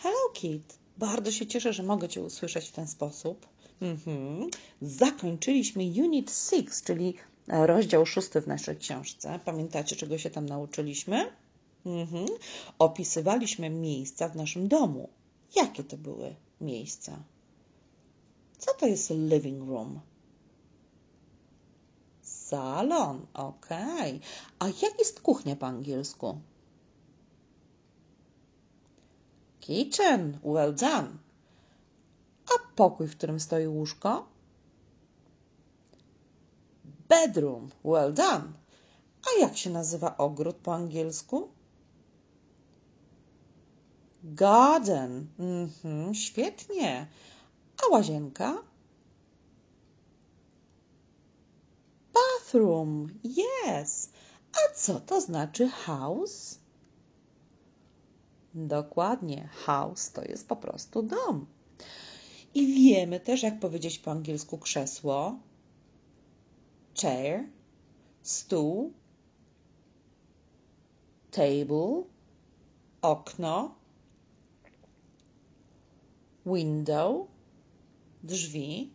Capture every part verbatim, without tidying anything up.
Hello Kit, bardzo się cieszę, że mogę Cię usłyszeć w ten sposób. Mhm. Zakończyliśmy Unit six, czyli rozdział szósty w naszej książce. Pamiętacie, czego się tam nauczyliśmy? Mhm. Opisywaliśmy miejsca w naszym domu. Jakie to były miejsca? Co to jest living room? Salon, okej. A jak jest kuchnia po angielsku? Kitchen, well done. A pokój, w którym stoi łóżko? Bedroom, well done. A jak się nazywa ogród po angielsku? Garden, mhm, świetnie. A łazienka? Bathroom, yes. A co to znaczy house? Dokładnie, house to jest po prostu dom. I wiemy też, jak powiedzieć po angielsku krzesło. Chair, stół, table, okno, window, drzwi,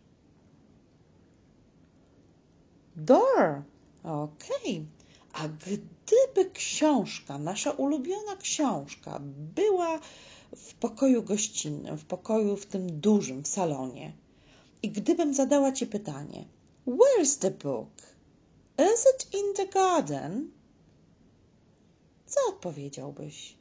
door. Okej. A gdyby książka, nasza ulubiona książka, była w pokoju gościnnym, w pokoju w tym dużym, w salonie, i gdybym zadała Ci pytanie, where's the book? Is it in the garden? Co odpowiedziałbyś?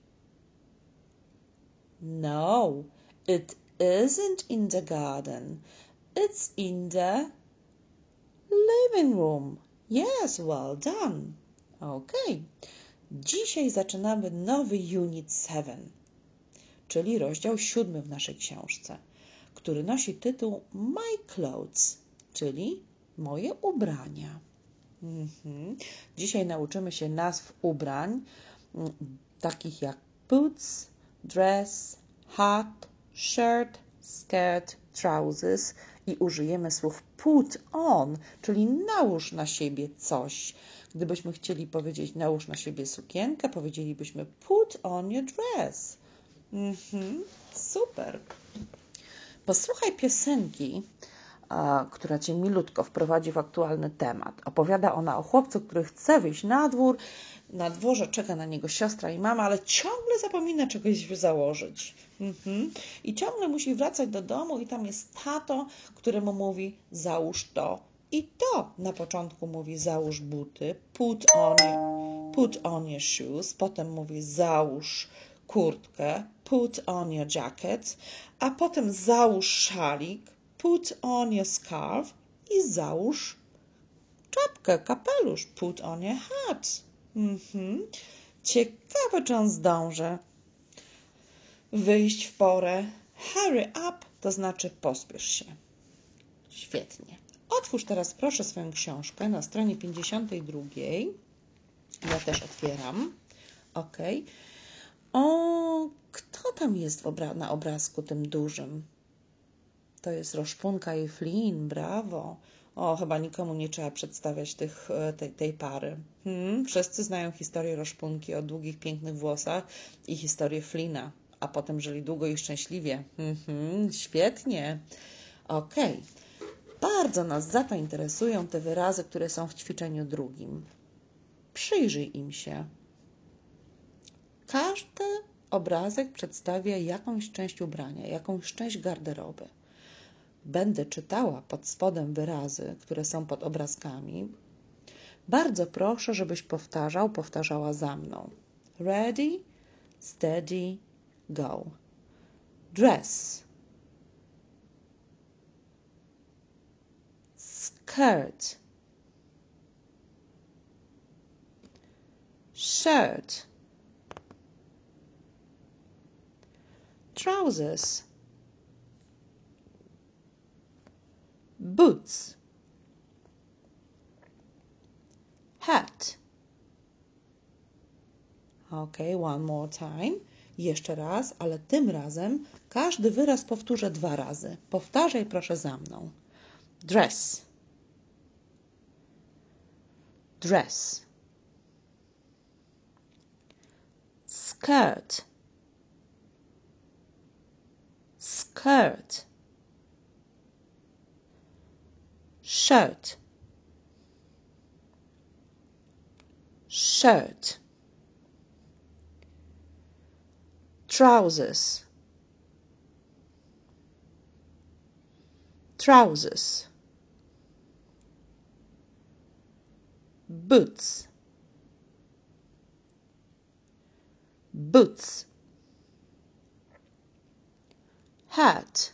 No, it isn't in the garden. It's in the living room. Yes, well done. Okay. Dzisiaj zaczynamy nowy Unit seven, czyli rozdział siódmy w naszej książce, który nosi tytuł My Clothes, czyli moje ubrania. Mhm. Dzisiaj nauczymy się nazw ubrań, m, takich jak boots, dress, hat, shirt, skirt, trousers i użyjemy słów put on, czyli nałóż na siebie coś. Gdybyśmy chcieli powiedzieć nałóż na siebie sukienkę, powiedzielibyśmy put on your dress. Mhm. Super. Posłuchaj piosenki, a, która Cię milutko wprowadzi w aktualny temat. Opowiada ona o chłopcu, który chce wyjść na dwór. Na dworze czeka na niego siostra i mama, ale ciągle zapomina czegoś założyć. Mhm. I ciągle musi wracać do domu i tam jest tato, który mu mówi załóż to i to. Na początku mówi załóż buty, put on, put on your shoes. Potem mówi załóż kurtkę, put on your jacket. A potem załóż szalik, put on your scarf i załóż czapkę, kapelusz, put on your hat. Mhm. Ciekawe, czy on zdąży wyjść w porę. Hurry up to znaczy pospiesz się. Świetnie. Otwórz teraz proszę swoją książkę na stronie pięćdziesiątej drugiej. Ja też otwieram. Ok. O, kto tam jest w obra- na obrazku tym dużym? To jest Roszpunka i Flynn, brawo. O, chyba nikomu nie trzeba przedstawiać tych, tej, tej pary. Hmm, wszyscy znają historię Roszpunki o długich, pięknych włosach i historię Flyna, a potem żyli długo i szczęśliwie. Hmm, świetnie. Okej. Okay. Bardzo nas za to interesują te wyrazy, które są w ćwiczeniu drugim. Przyjrzyj im się. Każdy obrazek przedstawia jakąś część ubrania, jakąś część garderoby. Będę czytała pod spodem wyrazy, które są pod obrazkami. Bardzo proszę, żebyś powtarzał, powtarzała za mną. Ready, steady, go. Dress. Skirt. Shirt. Trousers. Boots. Hat. Ok, one more time. Jeszcze raz, ale tym razem każdy wyraz powtórzę dwa razy. Powtarzaj proszę za mną. Dress. Dress. Skirt. skirt, shirt, shirt, trousers, trousers, boots, boots, hat,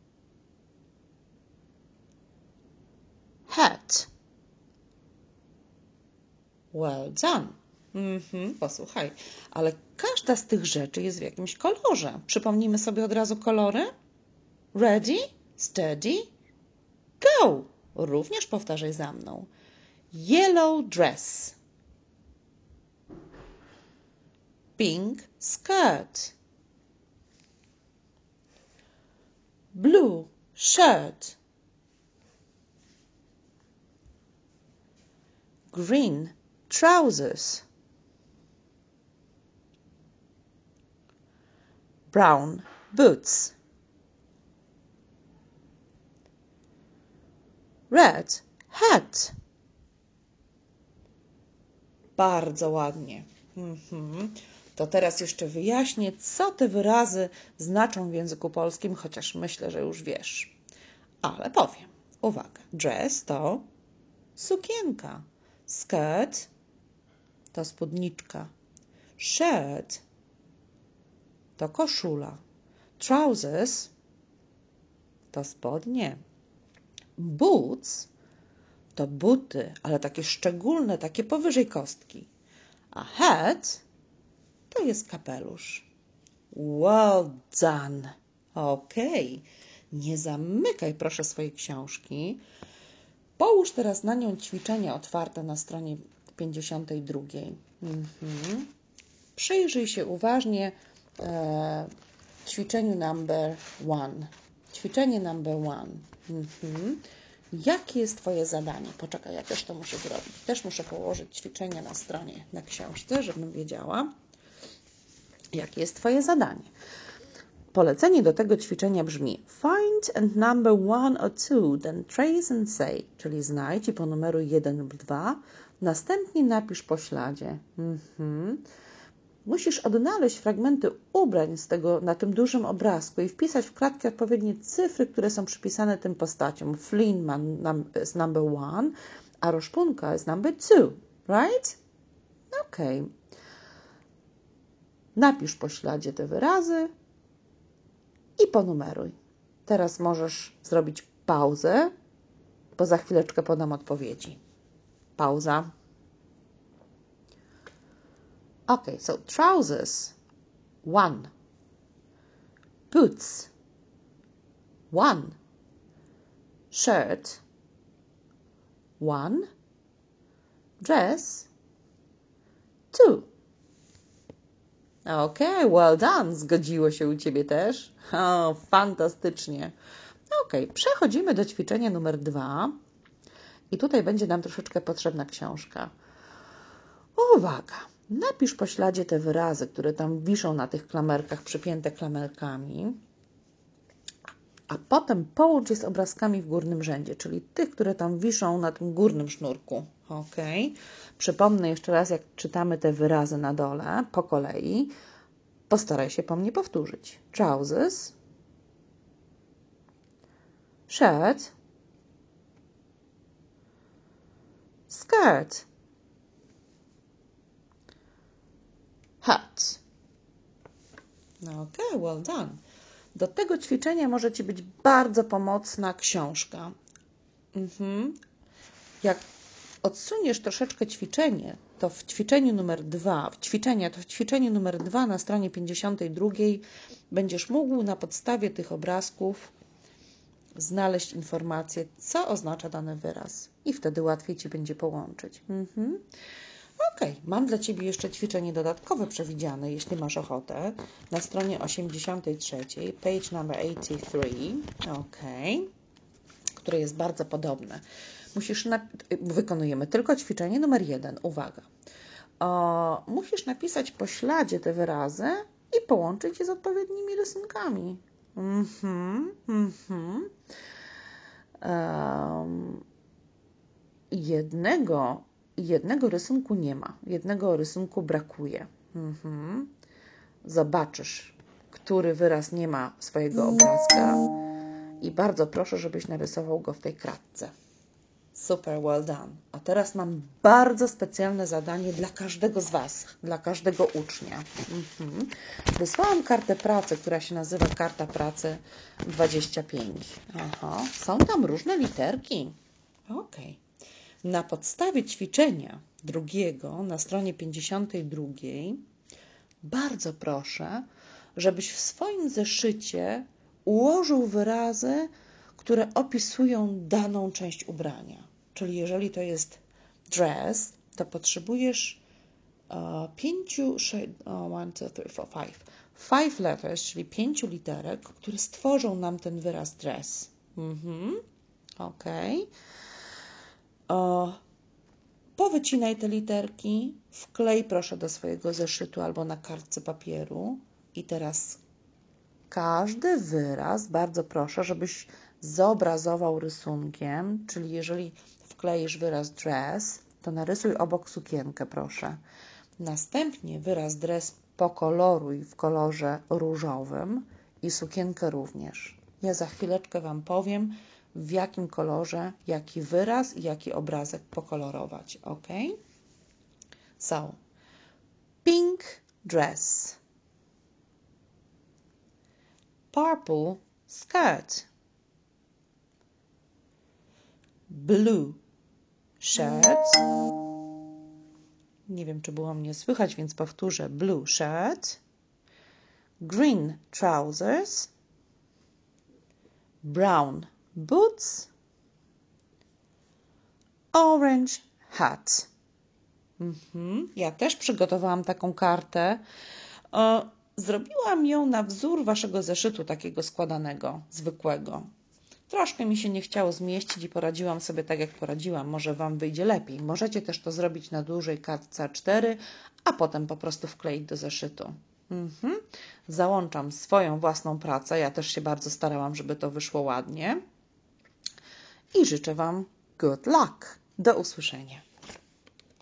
hat. Well done. Mhm, posłuchaj, ale każda z tych rzeczy jest w jakimś kolorze. Przypomnijmy sobie od razu kolory. Ready, steady, go. Również powtarzaj za mną. Yellow dress, pink skirt, blue shirt, green trousers, brown boots, red hat. Bardzo ładnie. Mhm. To teraz jeszcze wyjaśnię, co te wyrazy znaczą w języku polskim, chociaż myślę, że już wiesz. Ale powiem. Uwaga. Dress to sukienka. Skirt to spódniczka. Shirt to koszula. Trousers to spodnie. Boots to buty, ale takie szczególne, takie powyżej kostki. A hat to jest kapelusz. Well done. Ok. Nie zamykaj proszę swojej książki. Połóż teraz na nią ćwiczenia otwarte na stronie pięćdziesiątej drugiej. Mhm. Przyjrzyj się uważnie e, ćwiczeniu number one. Ćwiczenie number one. Mhm. Jakie jest Twoje zadanie? Poczekaj, ja też to muszę zrobić. Też muszę położyć ćwiczenia na stronie, na książce, żebym wiedziała, jakie jest Twoje zadanie. Polecenie do tego ćwiczenia brzmi find and number one or two, then trace and say, czyli znajdź i po numeru jeden lub dwa, następnie napisz po śladzie. Mhm. Musisz odnaleźć fragmenty ubrań z tego, na tym dużym obrazku i wpisać w kratkę odpowiednie cyfry, które są przypisane tym postaciom. Flynn ma num is number one, a Roszpunka is number two. Right? Ok. Napisz po śladzie te wyrazy i ponumeruj. Teraz możesz zrobić pauzę, bo za chwileczkę podam odpowiedzi. Pauza. Ok, so trousers, one. Boots, one. Shirt, one. Dress, two. Ok, well done. Zgodziło się u Ciebie też? O, fantastycznie. Ok, przechodzimy do ćwiczenia numer dwa. I tutaj będzie nam troszeczkę potrzebna książka. Uwaga! Napisz po śladzie te wyrazy, które tam wiszą na tych klamerkach, przypięte klamerkami, a potem połącz je z obrazkami w górnym rzędzie, czyli tych, które tam wiszą na tym górnym sznurku. Ok? Przypomnę jeszcze raz, jak czytamy te wyrazy na dole, po kolei. Postaraj się po mnie powtórzyć. Trousers, shirt, skirt, hat. Ok, well done. Do tego ćwiczenia może Ci być bardzo pomocna książka. Mhm. Jak odsuniesz troszeczkę ćwiczenie, to w ćwiczeniu numer dwa, w ćwiczenia, to w ćwiczeniu numer dwa na stronie pięćdziesiątej drugiej będziesz mógł na podstawie tych obrazków znaleźć informację, co oznacza dany wyraz. I wtedy łatwiej Ci będzie połączyć. Mhm. Ok, mam dla Ciebie jeszcze ćwiczenie dodatkowe przewidziane, jeśli masz ochotę, na stronie osiemdziesiątej trzeciej, page number osiemdziesiąt trzy, ok, które jest bardzo podobne. Musisz wykonujemy tylko ćwiczenie numer jeden. Uwaga. O, musisz napisać po śladzie te wyrazy i połączyć je z odpowiednimi rysunkami. Mhm, mhm. Um, jednego, jednego rysunku nie ma. Jednego rysunku brakuje. Mhm. Zobaczysz, który wyraz nie ma swojego obrazka i bardzo proszę, żebyś narysował go w tej kratce. Super, well done. A teraz mam bardzo specjalne zadanie dla każdego z Was, dla każdego ucznia. Mhm. Wysłałam kartę pracy, która się nazywa Karta Pracy dwadzieścia pięć. Aha. Są tam różne literki. Ok. Na podstawie ćwiczenia drugiego na stronie pięćdziesiątej drugiej bardzo proszę, żebyś w swoim zeszycie ułożył wyrazy, które opisują daną część ubrania. Czyli jeżeli to jest dress, to potrzebujesz uh, pięciu, uh, one, two, three, four, five, five letters, czyli pięciu literek, które stworzą nam ten wyraz dress. Mhm. Ok. Uh, Powycinaj te literki, wklej proszę do swojego zeszytu albo na kartce papieru i teraz każdy wyraz, bardzo proszę, żebyś zobrazował rysunkiem, czyli jeżeli wkleisz wyraz dress, to narysuj obok sukienkę, proszę. Następnie wyraz dress pokoloruj w kolorze różowym i sukienkę również. Ja za chwileczkę Wam powiem, w jakim kolorze, jaki wyraz i jaki obrazek pokolorować. Ok? So, pink dress, purple skirt, blue shirt. Nie wiem, czy było mnie słychać, więc powtórzę. Blue shirt, green trousers, brown boots, orange hat. Mhm. Ja też przygotowałam taką kartę. O, zrobiłam ją na wzór Waszego zeszytu takiego składanego, zwykłego. Troszkę mi się nie chciało zmieścić i poradziłam sobie tak, jak poradziłam. Może Wam wyjdzie lepiej. Możecie też to zrobić na dużej kartce A cztery, a potem po prostu wkleić do zeszytu. Mhm. Załączam swoją własną pracę. Ja też się bardzo starałam, żeby to wyszło ładnie. I życzę Wam good luck. Do usłyszenia.